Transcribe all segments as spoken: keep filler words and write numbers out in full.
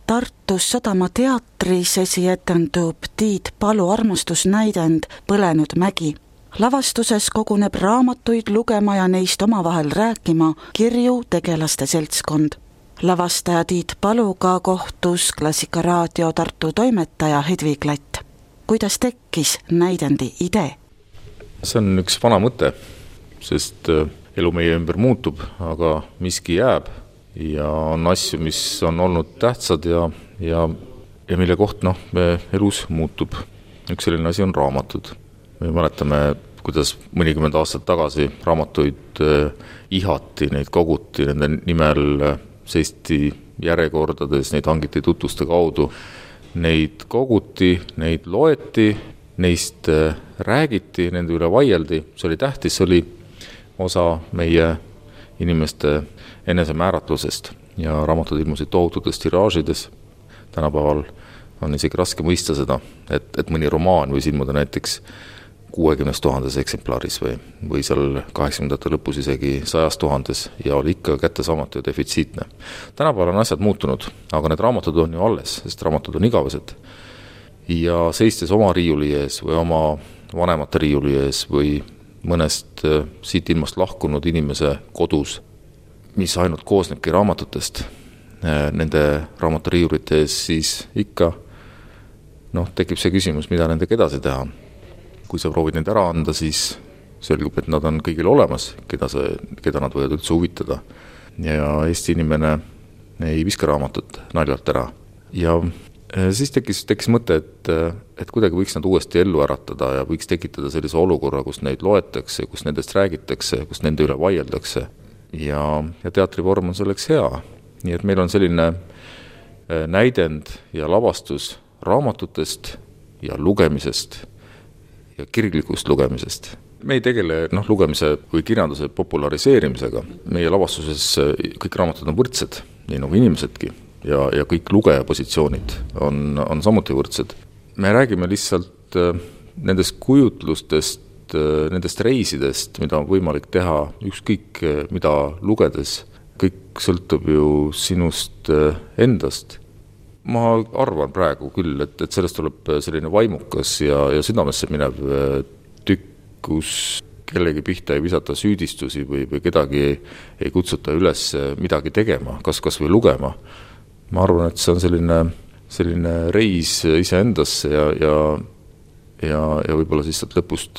Tartus Sadama teatris esietendub Tiit Palu armastusnäidend Põlenud mägi. Lavastuses koguneb raamatuid lugema ja neist omavahel rääkima kirju tegelaste seltskond. Lavastaja Tiit Paluga kohtus Klassikaraadio Tartu toimetaja Hedvig Latt. Kuidas tekkis näidendi idee? See on üks vana mõte, sest elu meie ümber muutub, aga miski jääb ja on asju, mis on olnud tähtsad ja, ja, ja mille koht noh, elus muutub. Üks selline asi on raamatud. Me mäletame, kuidas mõnikümmend aastat tagasi raamatuid ihati, neid koguti, nende nimel seisti järjekordades, neid hangiti tutvuste kaudu. Neid koguti, neid loeti, neist räägiti, nende üle vaieldi. See oli tähtis, see oli osa meie inimeste enesemääratlusest ja raamatud ilmusid tohututes tiraažides. Tänapäeval on isegi raske mõista seda, et, et mõni romaan võis ilmuda näiteks kuuekümnes tuhandes eksemplaris või, või seal kaheksakümnendate lõpus isegi sajas tuhandes ja oli ikka kättesaamatu ja defitsiitne. Tänapäeval on asjad muutunud, aga need raamatud on ju alles, sest raamatud on igavesed. Ja seistes oma riiuli ees või oma vanemate riiuli ees või mõnest siit ilmast lahkunud inimese kodus, mis ainult koosnebki raamatutest, nende raamaturiiulite ees, siis ikka noh, tekib see küsimus, mida nendega edasi teha. Kui sa proovid neid ära anda, siis selgub, et nad on kõigil olemas, keda, see, keda nad võivad üldse huvitada. Ja Eesti inimene ei viska raamatut naljalt ära. Ja siis tekkis, tekkis mõte, et, et kuidagi võiks nad uuesti ellu äratada ja võiks tekitada sellise olukorra, kus neid loetakse, kus nendest räägitakse, kus nende üle vaieldakse. Ja, ja teatrivorm on selleks hea. Nii et meil on selline näidend ja lavastus raamatutest ja lugemisest ja kirglikust lugemisest. Me ei tegele noh, lugemise või kirjanduse populariseerimisega. Meie lavastuses kõik raamatud on võrdsed, nii nagu inimesedki, ja, ja kõik lugeja positsioonid on, on samuti võrdsed. Me räägime lihtsalt nendest kujutlustest, nendest reisidest, mida on võimalik teha, ükskõik mida lugedes. Kõik sõltub ju sinust endast. Ma arvan praegu küll, et, et sellest tuleb selline vaimukas ja, ja südamesse minev tükk, kus kellegi pihta ei visata süüdistusi või, või kedagi ei, ei kutsuta üles midagi tegema, kas, kas või lugema. Ma arvan, et see on selline, selline reis iseendasse ja, ja, ja, ja võib-olla siis lõpust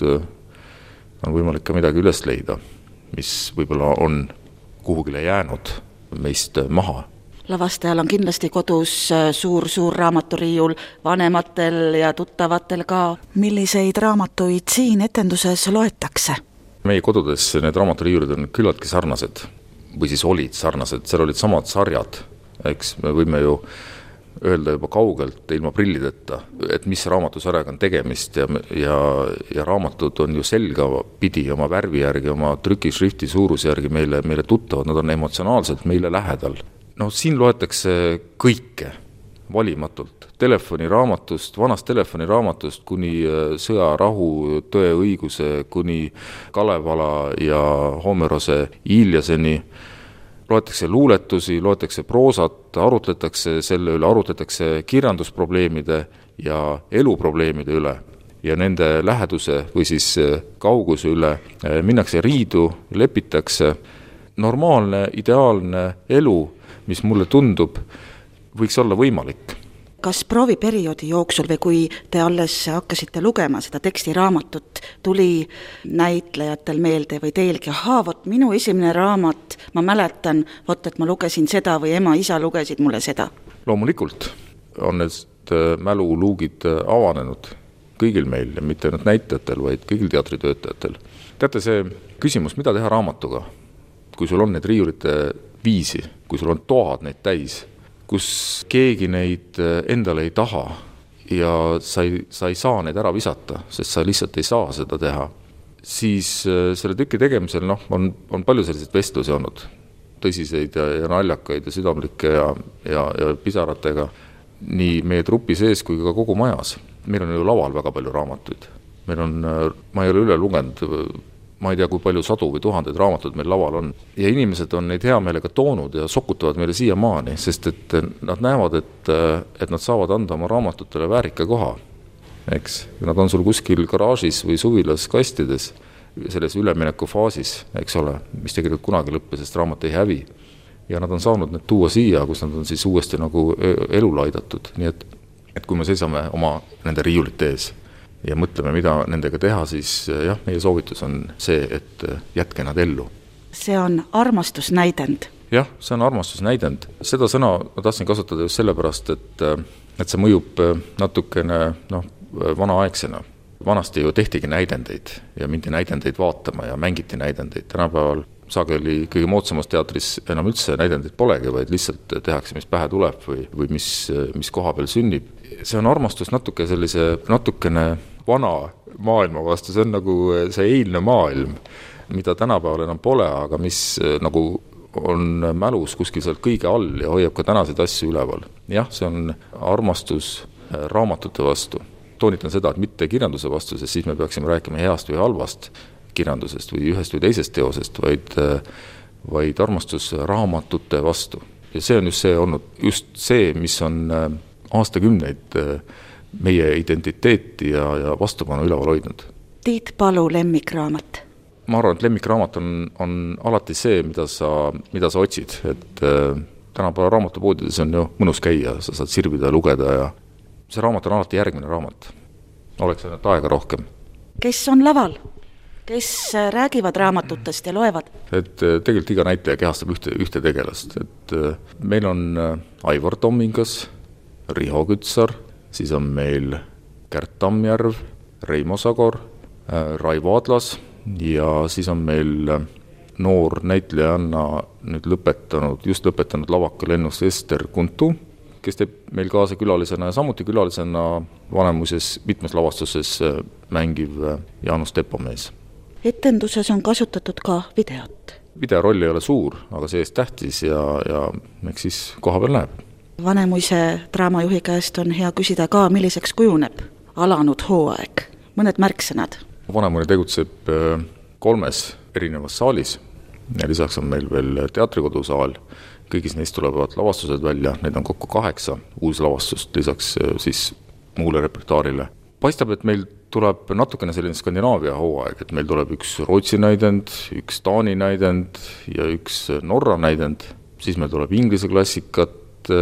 on võimalik ka midagi üles leida, mis võib-olla on kuhugile jäänud meist maha. Lavastajal on kindlasti kodus suur-suur raamaturiiul, vanematel ja tuttavatel ka. Milliseid raamatuid siin etenduses loetakse? Meie kodudes need raamaturiiulid on küllaltki sarnased, või siis olid sarnased, seal olid samad sarjad. Eks me võime ju öelda juba kaugelt ilma prillideta, et mis raamatusarjaga on tegemist ja, ja, ja raamatud on ju selga pidi oma värvi järgi, oma trükishrifti suuruse järgi meile, meile tuttavad, nad on emotsionaalselt meile lähedal. No siin loetakse kõike valimatult. Telefoniraamatust, vanast telefoniraamatust kuni Sõja, rahu, tõe, õiguse, kuni Kalevala ja Homerose Iljaseni. Loetakse luuletusi, loetakse proosat, arutletakse selle üle, arutletakse kirjandusprobleemide ja eluprobleemide üle ja nende läheduse või siis kauguse üle. Minnakse riidu, lepitakse. Normaalne, ideaalne elu, mis mulle tundub, võiks olla võimalik. Kas prooviperioodi jooksul või kui te alles hakkasite lugema seda tekstiraamatut, tuli näitlejatel meelde või teilgi, ahaa, vot minu esimene raamat, ma mäletan, vot et ma lugesin seda või ema, isa lugesid mulle seda? Loomulikult on need mäluluugid avanenud kõigil meil ja mitte ainult näitajatel, vaid kõigil teatritöötajatel. Teate see küsimus, mida teha raamatuga? Kui sul on need riiulite viisi, kui sul on toad neid täis, kus keegi neid endale ei taha ja sa ei, sa ei saa neid ära visata, sest sa lihtsalt ei saa seda teha, siis selle tüki tegemisel noh, on, on palju selliseid vestlusi olnud, tõsiseid ja, ja naljakaid ja südamlikke ja, ja, ja pisaratega nii meie trupi sees kui ka kogu majas. Meil on ju laval väga palju raamatuid. Meil on, ma ei ole üle lugenud, ma ei tea, kui palju sadu või tuhandeid raamatud meil laval on. Ja inimesed on neid hea meelega toonud ja sokutavad meile siiamaani, sest et nad näevad, et, et nad saavad anda oma raamatutele väärika koha. Eks? Nad on sul kuskil garaažis või suvilas kastides, selles ülemineku faasis, eks ole, mis tegelikult kunagi lõppe, sest raamat ei hävi. Ja nad on saanud need tuua siia, kus nad on siis uuesti nagu elu laidatud. Nii et, et kui me seisame oma nende riiulite ees ja mõtleme, mida nendega teha, siis jah, meie soovitus on see, et jätke nad ellu. See on armastusnäidend. Jah, see on armastusnäidend. Seda sõna ma tahtsin kasutada just sellepärast, et, et see mõjub natukene noh, vanaaegsena. Vanasti ju tehtigi näidendeid ja mindi näidendeid vaatama ja mängiti näidendeid. Tänapäeval sageli kõige moodsamas teatris enam üldse näidendeid polegi, vaid lihtsalt tehakse, mis pähe tuleb või, või mis, mis koha peal sünnib. See on armastus natuke sellise, natukene vana maailma vastu, see on nagu see eilne maailm, mida tänapäeval enam pole, aga mis nagu on mälus kuskil sealt kõige all ja hoiab ka tänaseid asju üleval. Jah, see on armastus raamatute vastu. Toonitan seda, et mitte kirjanduse vastu, sest siis me peaksime rääkima heast või halvast kirjandusest või ühest või teisest teosest, vaid, vaid armastus raamatute vastu. Ja see on just see olnud, just see, mis on aastakümneid meie identiteeti ja, ja vastupanu üleval hoidnud. Tiit Palu lemmikraamat. Ma arvan, et lemmikraamat on, on alati see, mida sa, mida sa otsid. Et tänapäeva raamatupoodides on ju mõnus käia, sa saad sirvida ja lugeda ja see raamat on alati järgmine raamat. Oleks ainult aega rohkem. Kes on laval? Kes räägivad raamatutest ja loevad? Et tegelikult iga näitaja kehastab ühte, ühte tegelast. Et meil on Aivar Tommingas, Riho Kütsar, siis on meil Kärt Tammjärv, Reimo Sagor, Raivo Adlas ja siis on meil noor näitlejanna nüüd lõpetanud, just lõpetanud lavaka lennust Ester Kuntu, kes teeb meil kaasa külalisena ja samuti külalisena Vanemuises mitmes lavastuses mängiv Jaanus Tepomees. Etenduses on kasutatud ka videot. Video roll ei ole suur, aga see eest tähtis ja, ja eks siis koha peal näeb. Vanemuise draamajuhi käest on hea küsida ka, milliseks kujuneb alanud hooaeg. Mõned märksõnad. Vanemuine tegutseb kolmes erinevas saalis ja lisaks on meil veel teatrikodusaal. Kõigis neist tulevad lavastused välja, need on kokku kaheksa uus lavastust, lisaks siis muule repertuaarile. Paistab, et meil tuleb natukene selline Skandinaavia hooaeg, et meil tuleb üks Rootsi näidend, üks Taani näidend ja üks Norra näidend, siis meil tuleb inglise klassikat,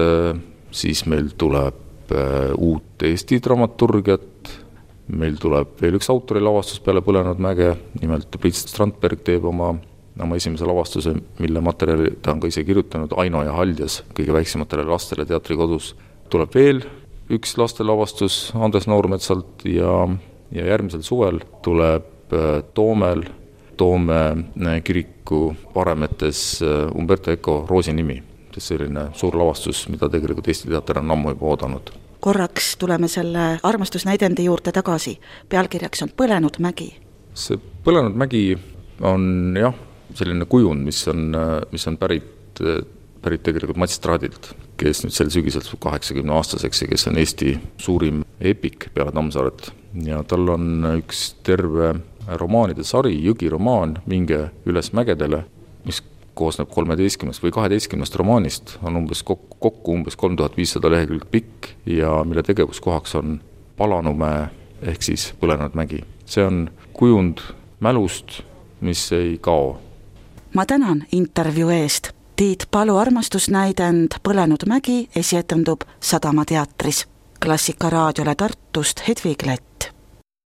siis meil tuleb uut Eesti dramaturgiat, meil tuleb veel üks autorilavastus peale Põlenud mäge, nimelt Priit Strandberg teeb oma oma esimese lavastuse, mille materjali ta on ka ise kirjutanud, Aino ja Haldjas, kõige väiksematele lastele teatrikodus. Tuleb veel üks lastelavastus Andres Noormetsalt ja, ja järgmisel suvel tuleb Toomel, Toome kiriku varemetes Umberto Eco Roosi nimi. See selline suur lavastus, mida tegelikult Eesti teater on ammu juba oodanud. Korraks tuleme selle armastusnäidendi juurde tagasi. Pealkirjaks on Põlenud mägi. See Põlenud mägi on jah, selline kujund, mis on, mis on pärit, pärit tegelikult Mats Straadilt, kes nüüd sel sügisel kaheksakümne aastaseks ja kes on Eesti suurim epik peale Tammsaaret. Ja tal on üks terve romaanide sari, Jõgiromaan, Minge üles mägedele, mis koosneb kolmeteistkümnest või kaheteistkümnest romaanist, on umbes kokku, kokku umbes kolm tuhat viissada lehekülge pikk ja mille tegevuskohaks on Palanumäe ehk siis Põlenud mägi. See on kujund mälust, mis ei kao. Ma tänan intervjuu eest. Tiit Palu armastusnäidend Põlenud mägi esietendub Sadama teatris. Klassika raadiole Tartust Hedvig Lett.